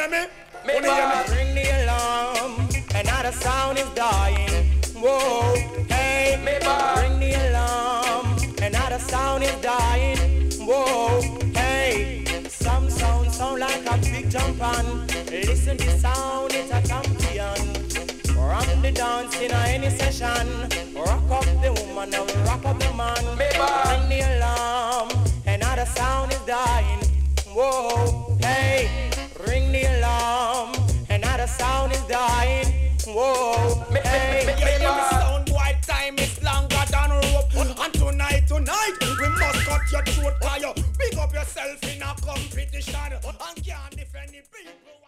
hear me? Ring the alarm, another sound is dying. Whoa, hey, ring the alarm, another sound is dying. Whoa, hey, some sound like a big jump on. Listen to sound, it's a champion. Rock the dance in any session. Rock up the woman and rock up the man. Ring the alarm, another sound is dying. Whoa, hey, ring the alarm, another sound is dying. Whoa, hey, Sound boy, time is longer than rope. And tonight, we must cut your throat. Big up yourself in a competition and can't defend the people.